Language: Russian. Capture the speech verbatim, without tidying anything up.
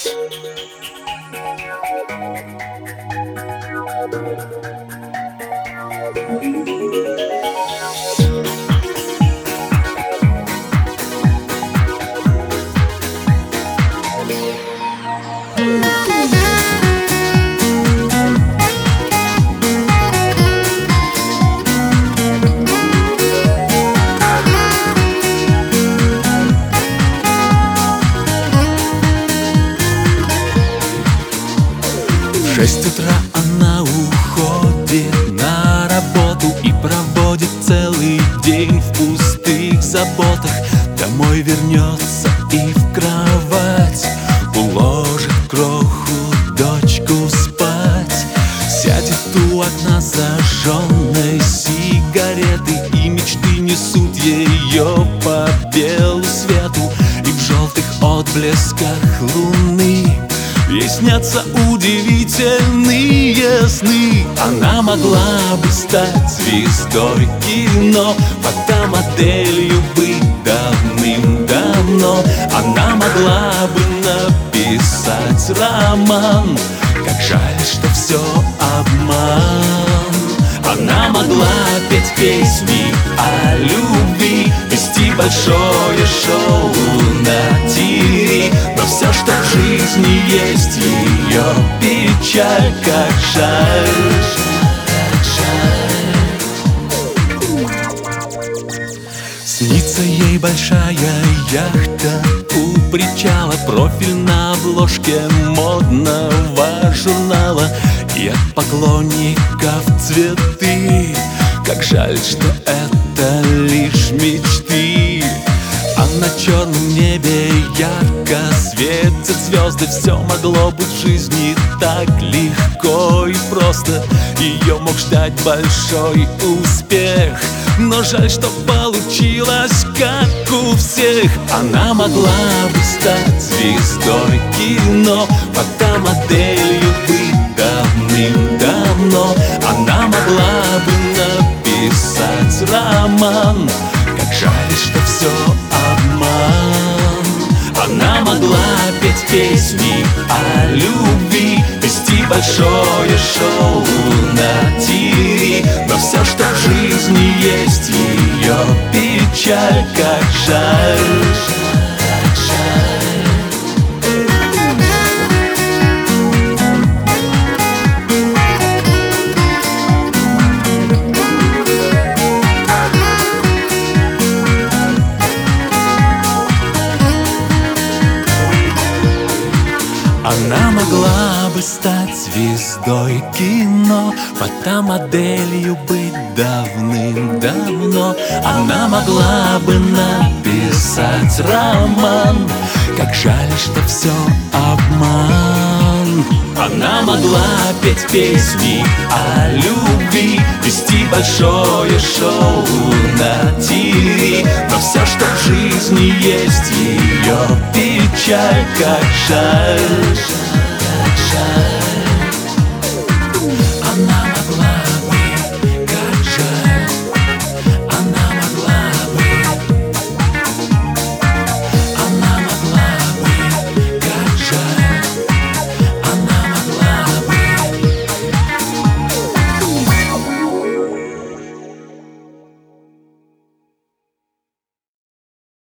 В шесть утра она уходит на работу и проводит целый день в пустых заботах. Домой вернется и в кровать уложит кроху дочку спать. Сядет у окна зажженной сигареты, и мечты несут ее по белу свету. И в желтых отблесках луны ей снятся удивительные сны. Она могла бы стать звездой кино, фотомоделью быть давным-давно. Она могла бы написать роман, как жаль, что все обман. Она могла петь песни о любви, вести большое шоу на ТВ. Но все, что в жизни есть, ее печаль, как жаль, как жаль. Снится ей большая яхта у причала, профиль на обложке модного журнала, и от поклонников цветы. Как жаль, что это лишь мечты. А на черном небе ярко светят звезды. Все могло быть в жизни так легко и просто. Ее мог ждать большой успех, но жаль, что получилось как у всех. Она могла бы стать звездой кино, фотомоделью быть давным-давно. Она могла бы написать роман, как жаль, что все обман. Она могла петь песни о любви, вести большое шоу на ТВ. Но все, что в жизни есть, ее печаль, как жаль, как жаль. Она могла бы стать звездой кино, фотомоделью быть давным-давно. Она могла бы написать роман, как жаль, что все обман. Она могла петь песни о любви, вести большое шоу на ТВ. Но все, что в жизни есть, ее печаль, как жаль.